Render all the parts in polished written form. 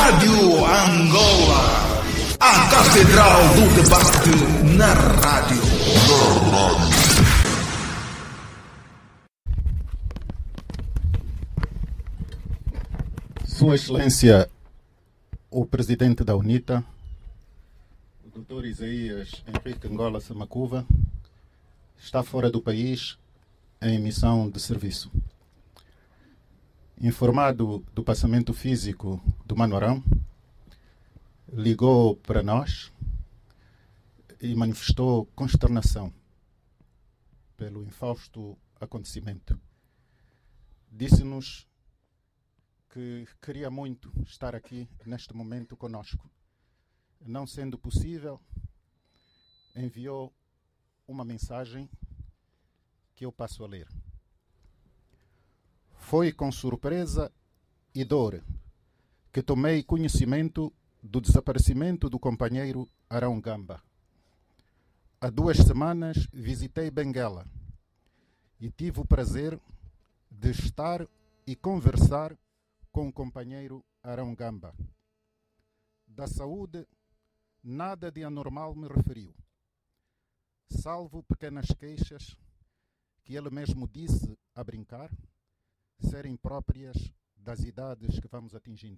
Rádio Angola, a Catedral do Debate na rádio. Sua Excelência, o Presidente da UNITA, o Dr. Isaías Henrique Angola Samacuva, está fora do país em missão de serviço. Informado do passamento físico do Mano Arão, ligou para nós e manifestou consternação pelo infausto acontecimento. Disse-nos que queria muito estar aqui neste momento conosco. Não sendo possível, enviou uma mensagem que eu passo a ler. Foi com surpresa e dor que tomei conhecimento do desaparecimento do companheiro Arão Gamba. Há 2 semanas visitei Benguela e tive o prazer de estar e conversar com o companheiro Arão Gamba. Da saúde, nada de anormal me referiu, salvo pequenas queixas que ele mesmo disse a brincar serem próprias das idades que vamos atingindo.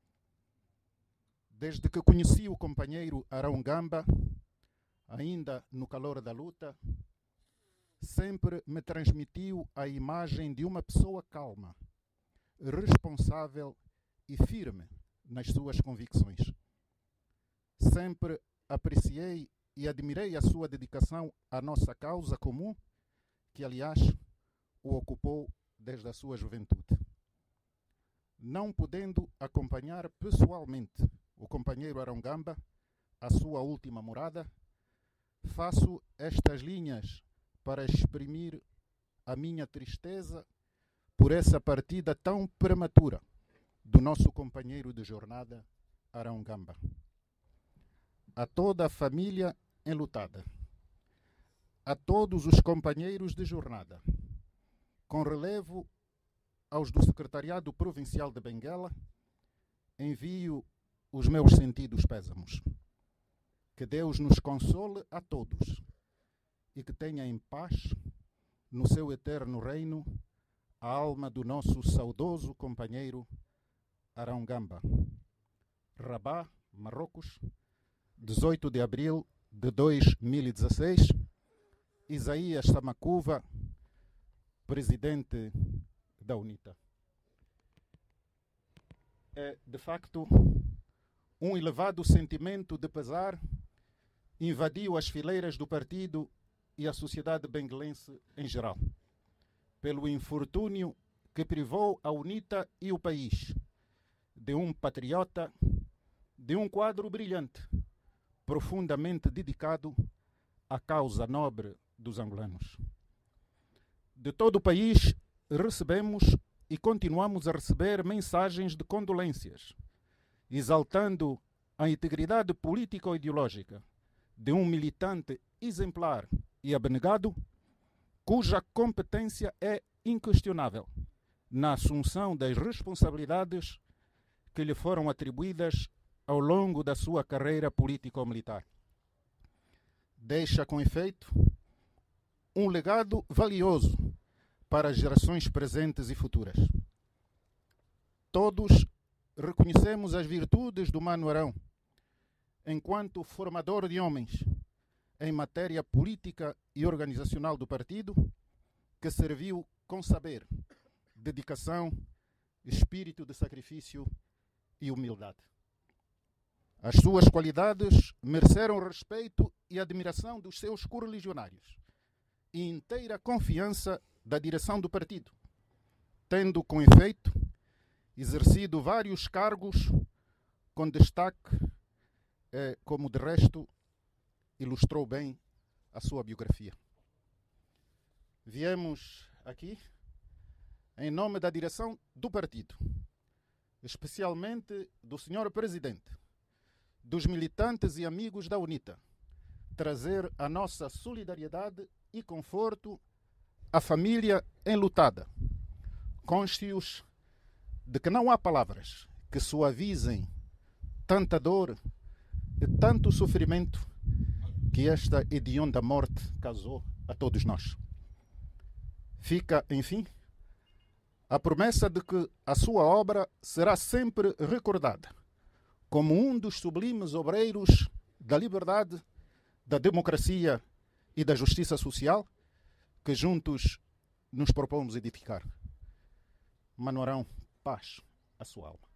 Desde que conheci o companheiro Arão Gamba, ainda no calor da luta, sempre me transmitiu a imagem de uma pessoa calma, responsável e firme nas suas convicções. Sempre apreciei e admirei a sua dedicação à nossa causa comum, que aliás o ocupou desde a sua juventude. Não podendo acompanhar pessoalmente o companheiro Arão Gamba à sua última morada, faço estas linhas para exprimir a minha tristeza por essa partida tão prematura do nosso companheiro de jornada, Arão Gamba. A toda a família enlutada, a todos os companheiros de jornada, com relevo aos do Secretariado Provincial de Benguela, envio os meus sentidos pésamos. Que Deus nos console a todos e que tenha em paz, no seu eterno reino, a alma do nosso saudoso companheiro Arão Gamba. Rabat, Marrocos, 18 de abril de 2016. Isaías Samacuva, Presidente da UNITA. É, de facto, um elevado sentimento de pesar invadiu as fileiras do partido e a sociedade benguelense em geral, pelo infortúnio que privou a UNITA e o país de um patriota, de um quadro brilhante, profundamente dedicado à causa nobre dos angolanos. De todo o país recebemos e continuamos a receber mensagens de condolências, exaltando a integridade político-ideológica de um militante exemplar e abnegado, cuja competência é inquestionável na assunção das responsabilidades que lhe foram atribuídas ao longo da sua carreira político-militar. Deixa, com efeito, um legado valioso para as gerações presentes e futuras. Todos reconhecemos as virtudes do Mano Arão, enquanto formador de homens em matéria política e organizacional do partido, que serviu com saber, dedicação, espírito de sacrifício e humildade. As suas qualidades mereceram respeito e admiração dos seus correligionários e inteira confiança da direção do partido, tendo, com efeito, exercido vários cargos com destaque, como de resto ilustrou bem a sua biografia. Viemos aqui em nome da direção do partido, especialmente do Sr. Presidente, dos militantes e amigos da UNITA, trazer a nossa solidariedade e conforto à família enlutada, conscios de que não há palavras que suavizem tanta dor e tanto sofrimento que esta hedionda morte causou a todos nós. Fica, enfim, a promessa de que a sua obra será sempre recordada como um dos sublimes obreiros da liberdade, da democracia e da justiça social que juntos nos propomos edificar. Manuarão, paz à sua alma.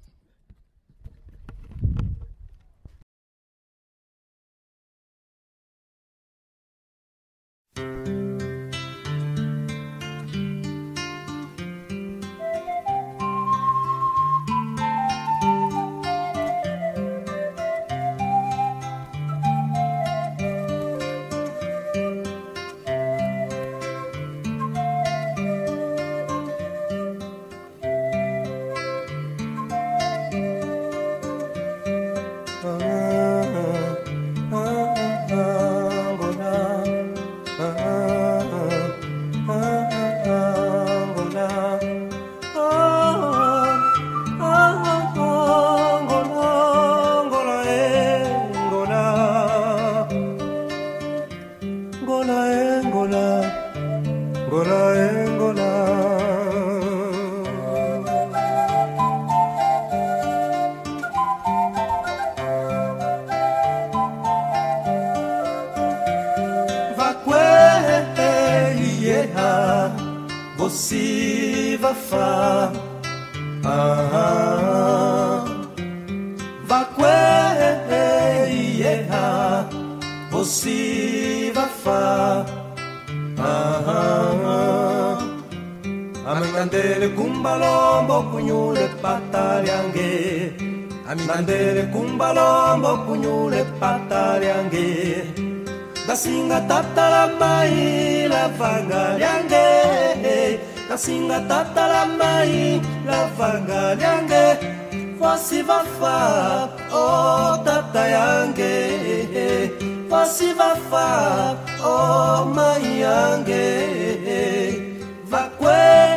Amindandele kumbalombo kunyule patalyange, amindandele kumbalombo kunyule patalyange, dasinga tatala mai la vanga lyange, dasinga tatala mai la vanga lyange, vosi vafa o tata yange, vosi vafa o mai yange. Vakwe,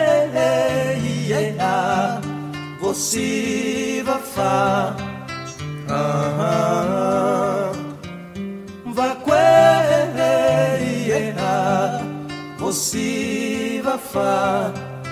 yeah, você vai fa, vakwe, yeah, você vai fa,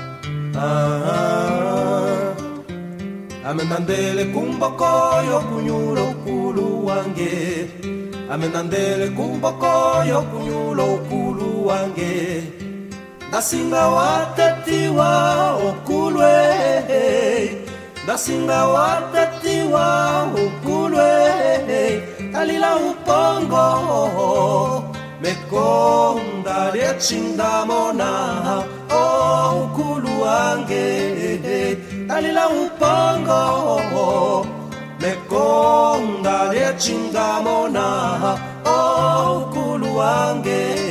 amendandele kumbokoyo kunyulo kulu wange, amendandele kumbokoyo kunyulo kulu wange. Dasinga watatiwa okulwe, dasinga watatiwa okulwe, kalila upongo, mekonda liechinda mona, o ukulu wange, kalila upongo, mekonda liechinda mona, o ukulu wange.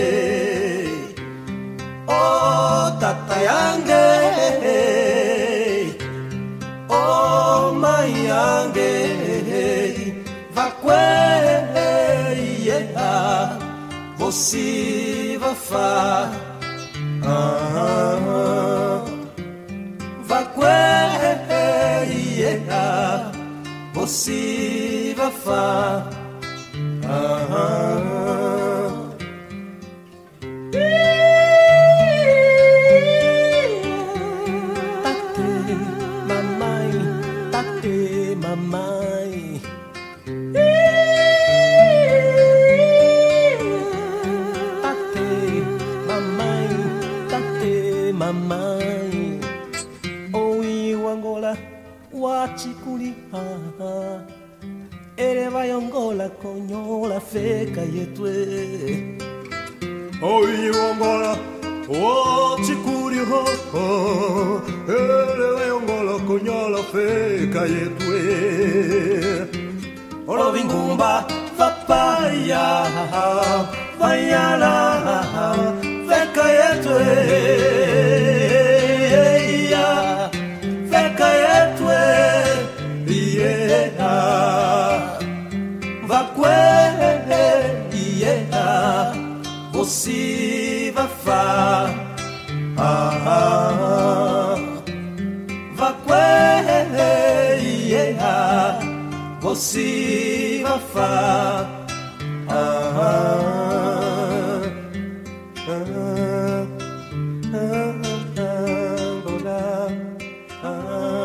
Oh, tata yange, oh, my yange, vakwe, yeah, você vai fa, vakwe, yeah, você vai fa, mamãe, tate, mamãe, oi o Angola, wachikuli, ele vai Angola, conhola, feca e etue, oi o Angola, wachikuli, ele vai Angola, conhola, feca e etue. Olo vingumba, papaya, vaiala, feca etue, feca etue, vakwe, você vai fa, vakwe, você vai fa. Ah,